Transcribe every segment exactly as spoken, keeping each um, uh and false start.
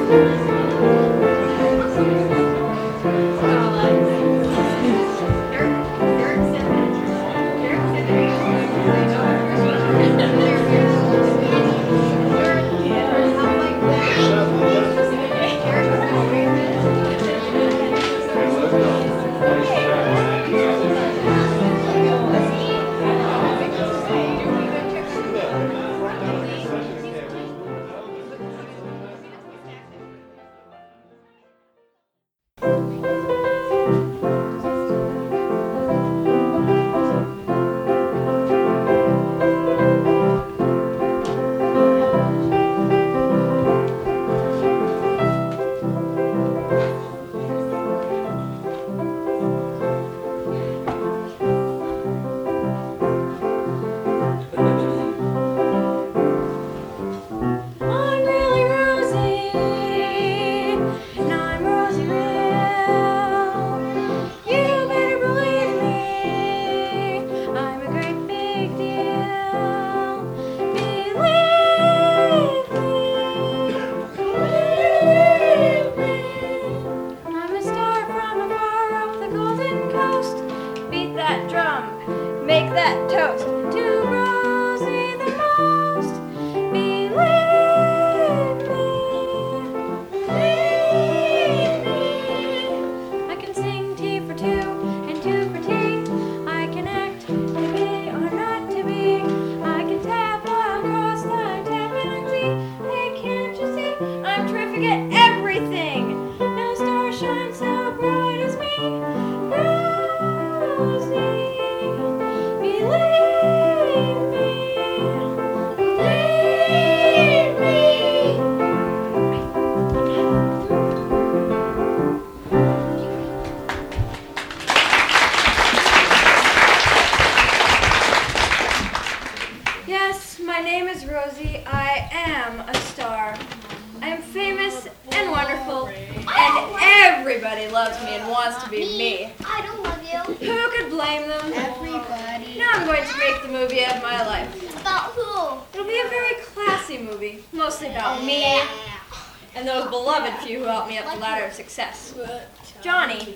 Success. Johnny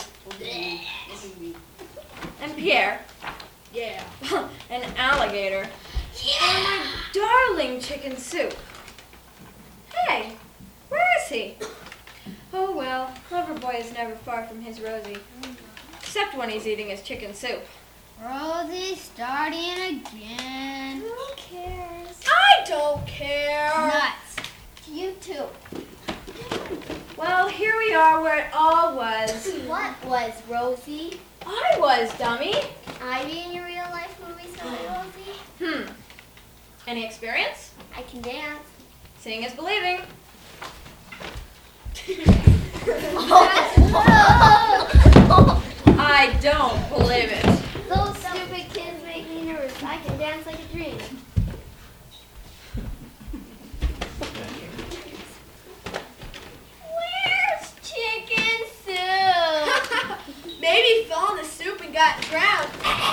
and Pierre, yeah, and Alligator, yeah. Oh, my darling Chicken Soup. Hey, where is he? Oh well, Loverboy is never far from his Rosie, except when he's eating his chicken soup. Rosie starting again. Who cares? I don't care. Nuts. You too. Well, here we are where it all was. What was, Rosie? I was, dummy. I be in your real life movie someday, Rosie? Hmm. Any experience? I can dance. Seeing is believing. I don't believe it. Those stupid kids make me nervous. I can dance like a dream. Chicken soup. Maybe he fell in the soup and got drowned.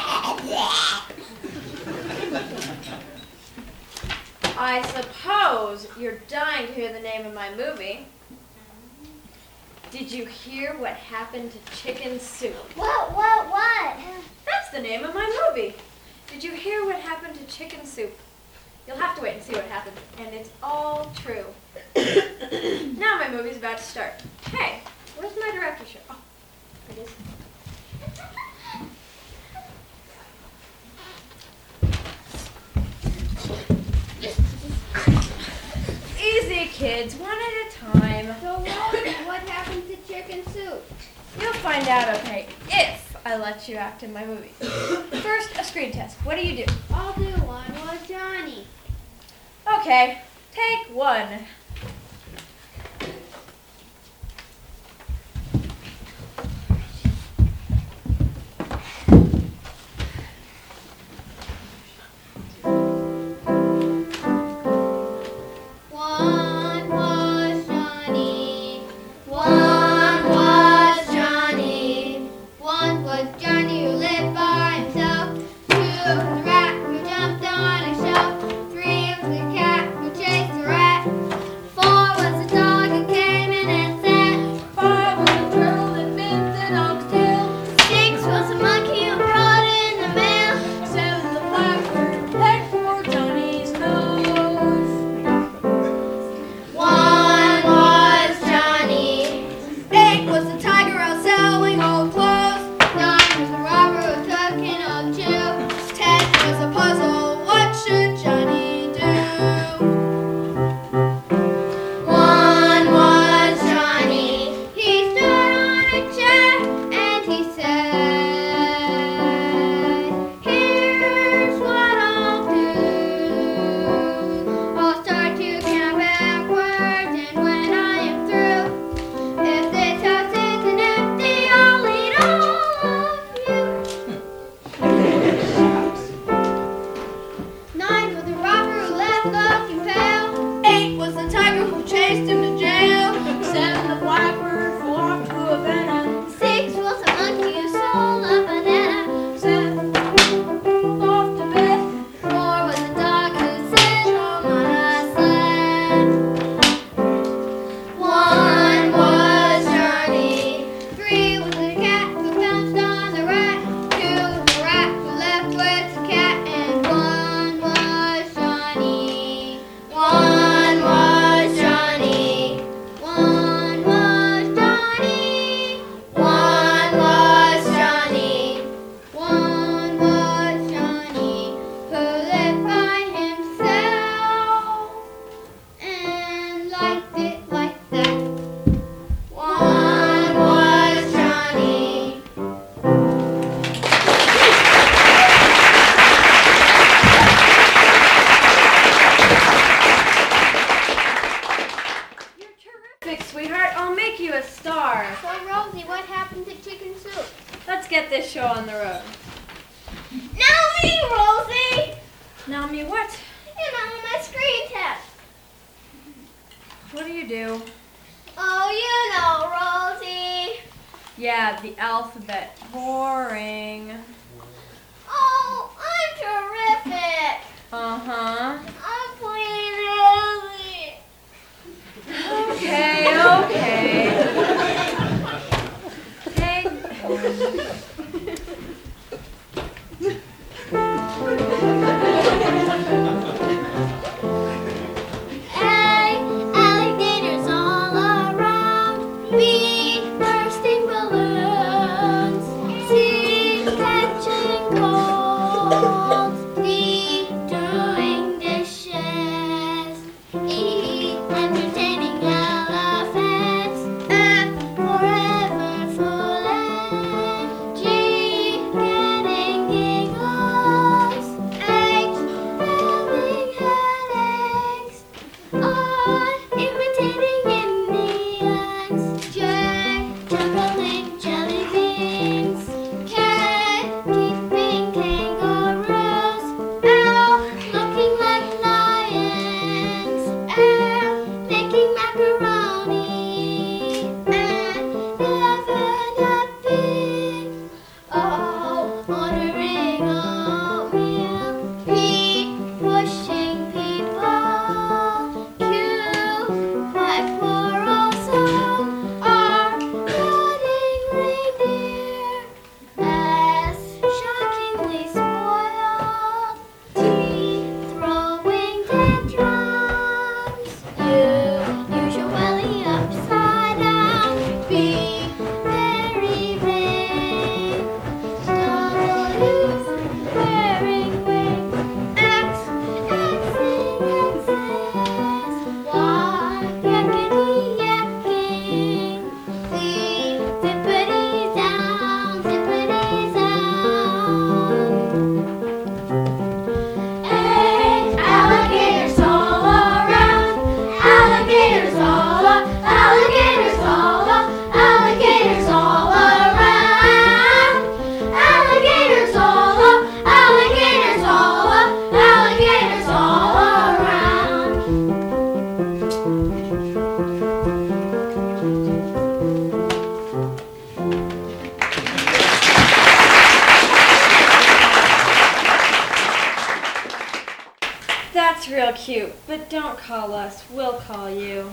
I suppose you're dying to hear the name of my movie. Did you hear what happened to Chicken Soup? What, what, what? That's the name of my movie. Did you hear what happened to Chicken Soup? You'll have to wait and see what happened. And it's all true. Now my movie's about to start. Hey, where's my director shirt? Oh, there it is. Easy, kids, one at a time. So what, what happened to Chicken Soup? You'll find out, okay, if I let you act in my movie. First, a screen test. What do you do? I'll do one with Johnny. Okay, take one. chased him to jail. Seven, the blackbird flew off to Havana. Six was a monkey who stole a banana. Seven, off to bed. Four was a dog who sat home on a sled. One was Johnny. Three was a cat who pounced on the rat. Two, the rat who left with the cat. And one was Johnny. One was Johnny. One was Johnny. One was Johnny. One was Johnny who lived by himself and liked it like that. One was Johnny. You're terrific, sweetheart. I'll make you a star. So Rosie, what happened to chicken soup? Let's get this show on the road. Now me, Rosie! Now, me, what? You know, my screen test. What do you do? Oh, you know, Rosie. Yeah, the alphabet. Boring. Oh, I'm terrific. Uh-huh. I'm playing Rosie. Okay, okay. Take A, alligators all around. B, bursting balloons. C, catching colds. D, doing dishes. E, entertaining elephants. F, forever fooling. G, getting giggles. H, having headaches. I, imitating Indians. J, juggling jelly beans. K, keeping kangaroos. L, looking like lions. M, making macaroni. N, never napping. O, ordering oatmeal. P, pushing people. Q, five for also. R, cutting reindeer. S, shockingly spoiled. T, throwing tantrums. U, usually upside down. V, very vain. W, wearing wings. X, Xing X's. Y, yakety yakking. Z, zippity down, zippity down. A, alligators all around. Alligators all up, alligators all up, alligators all around. Alligators all up, alligators all up, alligators all around. That's real cute, but don't call us. We'll call you.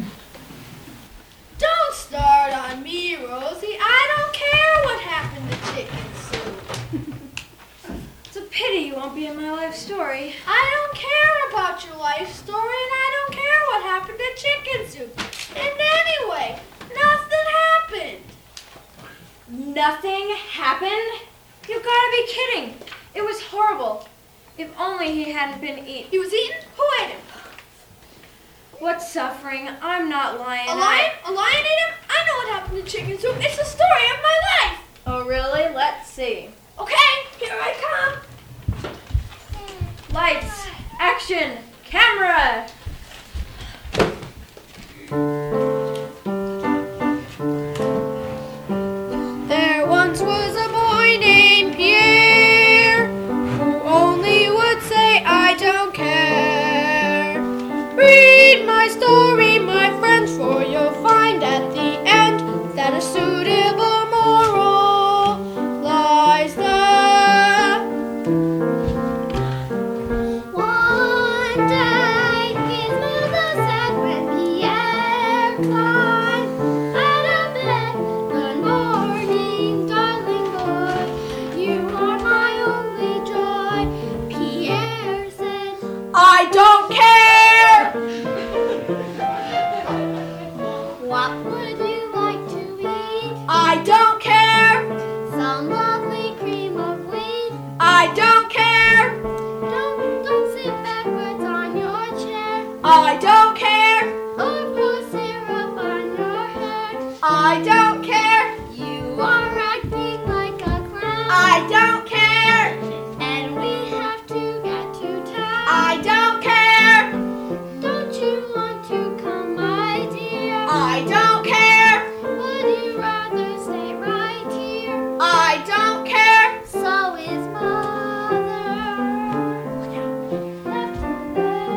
Don't start on me, Rosie. I don't care what happened to chicken soup. It's a pity you won't be in my life story. I don't care about your life story, and I don't care what happened to chicken soup. And anyway, nothing happened. Nothing happened? You've got to be kidding. It was horrible. If only he hadn't been eaten. He was eaten? Who ate him? What suffering? I'm not lying. A I- lion? A lion ate him? I know what happened to chicken soup. It's the story of my life. Oh, really? Let's see. Okay, here I come. Lights, action, camera. There once was a boy named Pierre who only would say, I don't care. Read my story, my I don't care. Would you rather stay right here? I don't care. So his mother left him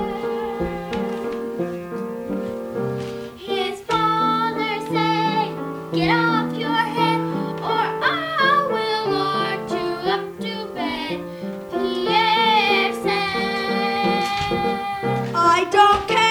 there. His father said, "Get off your head, or I will march you up to bed." Pierre said, I don't care.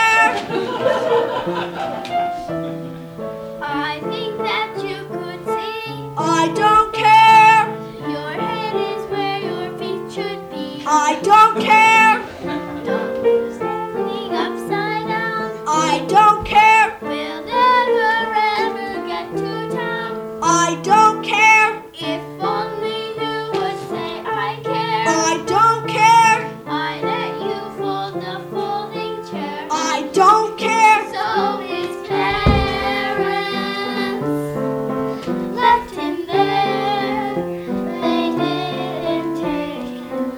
"I think that you could see. I don't care. Your head is where your feet should be. I don't care. Don't you standing upside down. I don't care. We'll never ever get to town. I don't care. If only you would say I care. I don't care. I let you fold the folding chair." I don't care. So his parents left him there. They didn't take him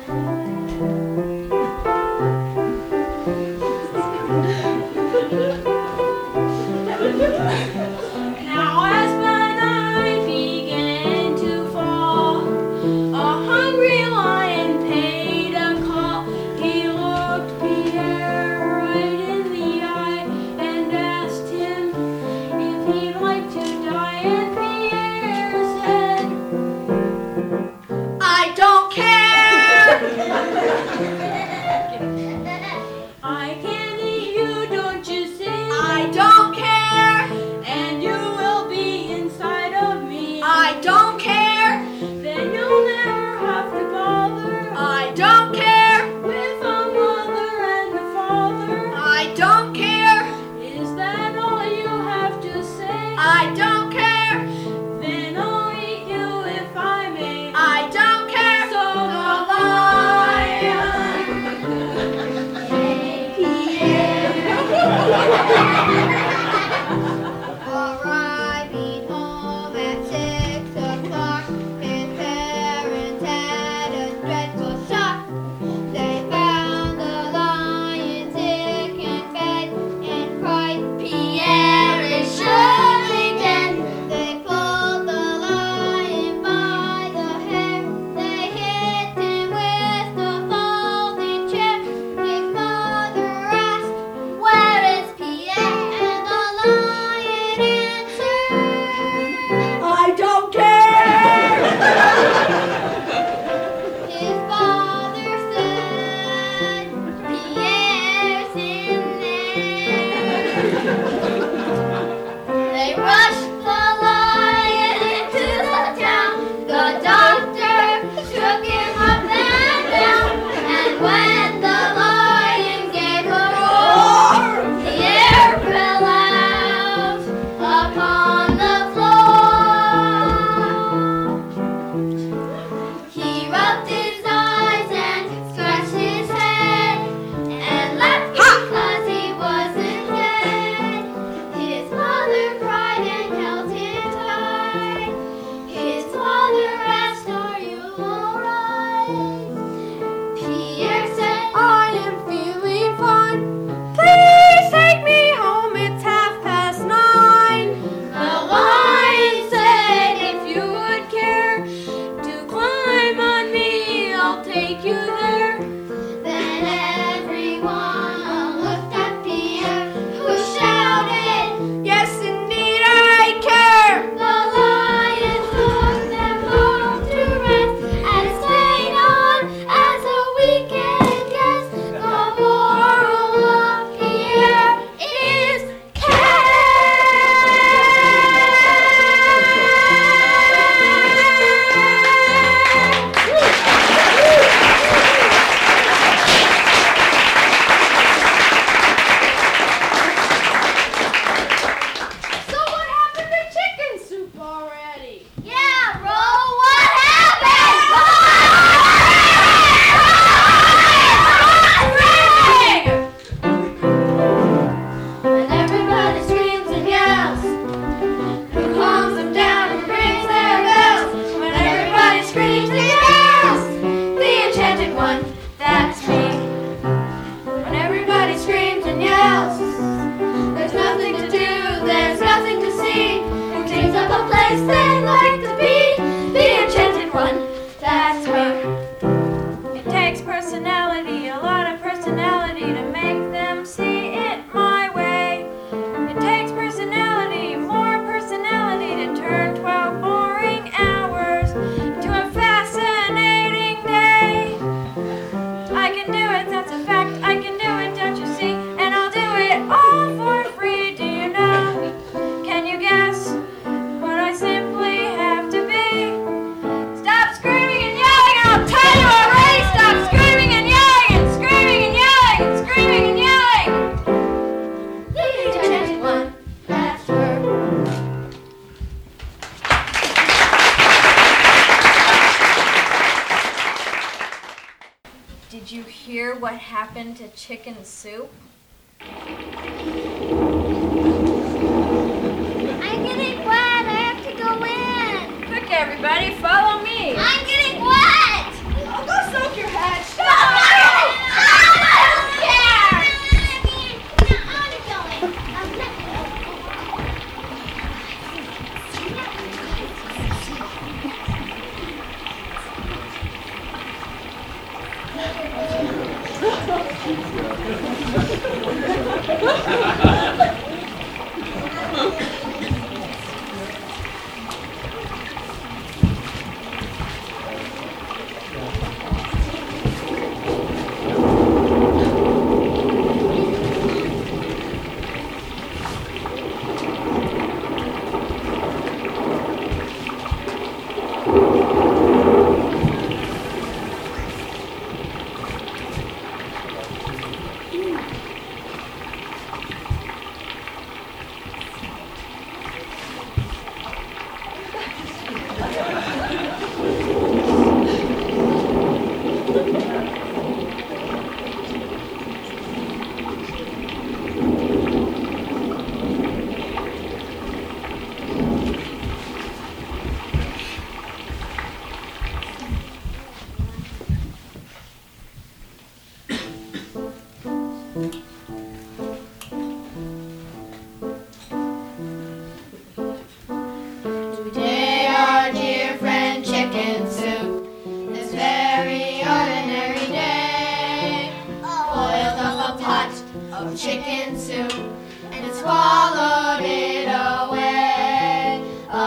away. hear what happened to Chicken Soup? I'm getting wet. I have to go in. Quick, everybody, follow me. I'm getting wet. I'll go soak your head. I don't care. I'm going. I'm not Today our dear friend Chicken Soup, this very ordinary day, boiled up a pot of chicken soup and swallowed it away.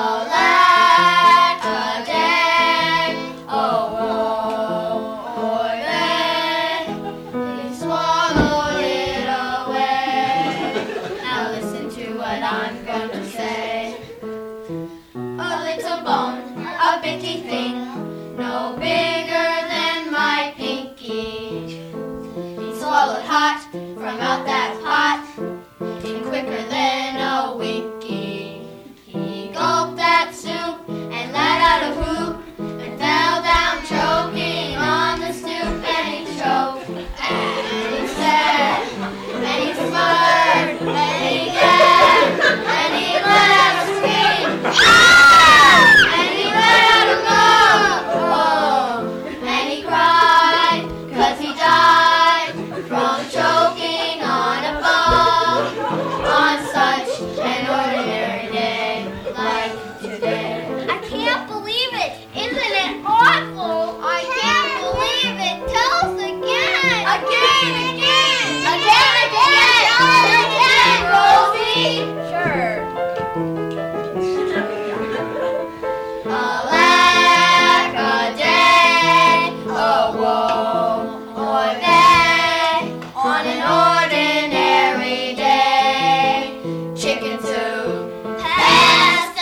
Alack a day, oh woe day, he swallowed it away. Now listen to what I'm going to say. A little bone, a bitty thing, no bigger than my pinky. He swallowed hot from out that pot, and quicker than a winky. He gulped that soup and let out a whoop, and fell down choking on the stoop, and he choked, and he said, and he slurred, and he gagged, and he let out a scream. Ah! And he let out a moan, and he cried, 'cause he died from choking on a bone, on such an ordinary day like today. I can't believe it. Isn't it awful? I can't believe it. Tell us again. Again, again, again, again, again, Rosie. Sure. Alack a day, oh woe, or day, on an ordinary day, chicken soup passed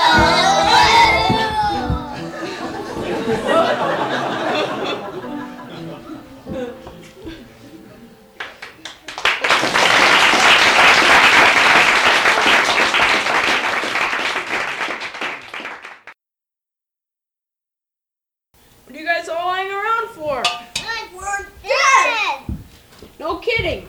What are you guys all lying around for? We're dead. No kidding.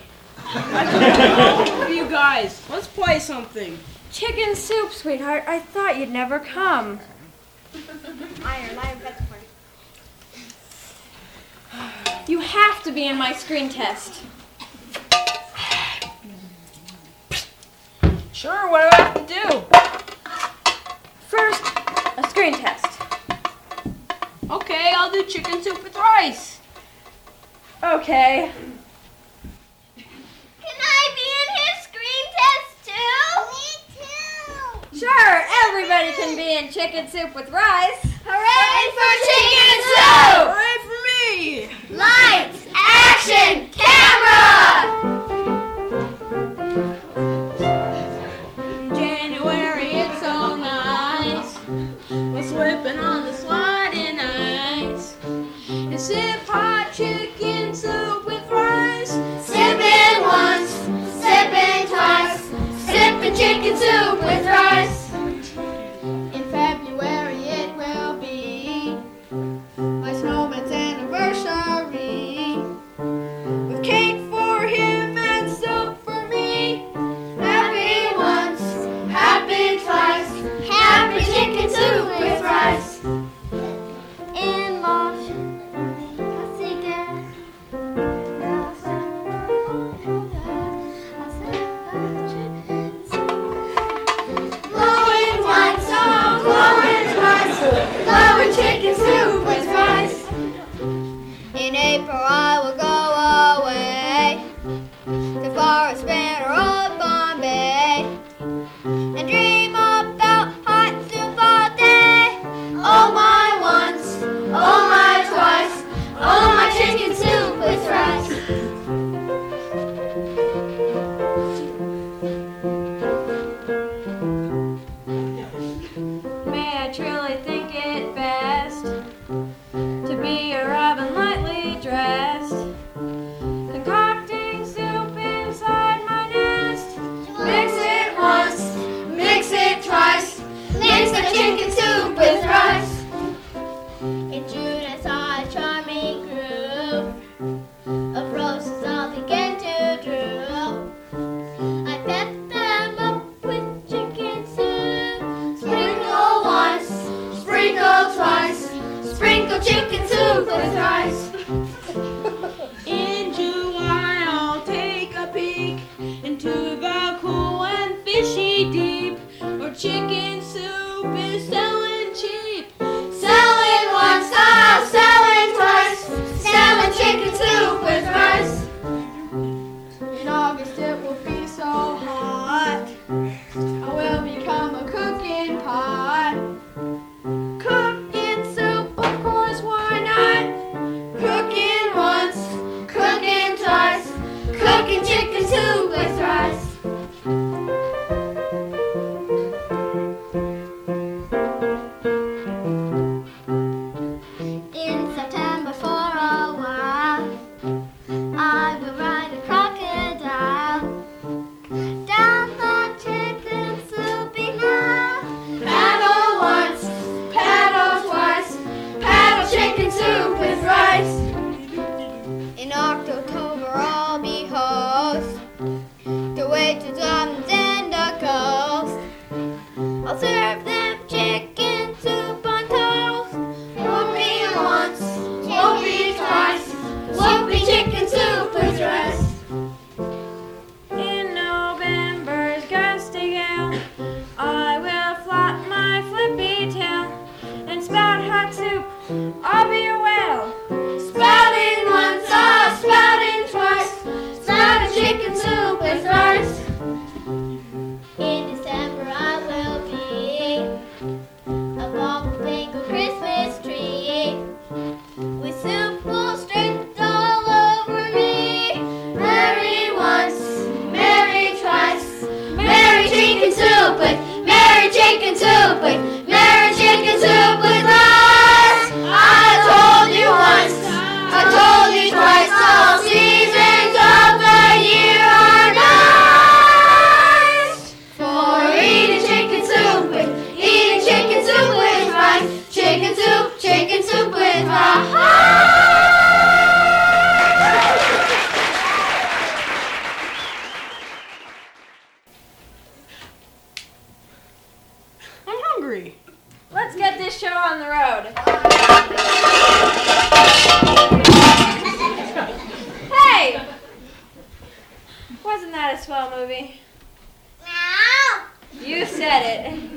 I for you guys. Let's play something. Chicken Soup, sweetheart. I thought you'd never come. Iron, iron, that's You have to be in my screen test. Sure, what do I have to do? First, a screen test. Okay, I'll do chicken soup with rice. Okay. Can I be in his screen test too? Me too. Sure, everybody can be in Chicken Soup with rice. Hooray for chicken soup! Hooray for me! Lights, action, camera! January, it's so nice. We're slipping on the sliding ice. And sip hot chicken soup with rice. Sipping once, sipping twice, sipping chicken soup with rice. In February it will be my snowman's anniversary. knee deep, or chicken soup is selling cheap. Selling once, ah, selling twice, selling chicken soup with rice. In August it will be so hot, I will become a cooking pot. Cooking soup, of course, why not? Cooking once, cooking twice, cooking chicken soup with rice. In September for a while, I will ride a crocodile down the chicken soupy Nile. Paddle once, paddle twice, paddle chicken soup with rice. In October I'll be host to waiters on the coast. I'll serve them chicken soup on toast. Won't be once, won't be twice, won't be chicken soup with rice. In November's gusty gale, I will flop my flippy tail and spout hot soup. I'll be a whale. Spouting once, ah, spouting twice, spouting chicken soup with rice. In December I will be a bauble-spangled Christmas tree, with soup all streaked all over me. Merry once, merry twice, merry chicken soup with, merry chicken soup with, merry chicken soup with rice. I told you once, I told you twice, all seasons of the year are nice for eating chicken soup with, eating chicken soup with rice. Chicken soup, chicken soup with rice. I'm hungry. Let's get this show on the road. Hey! Wasn't that a swell movie? Meow. You said it.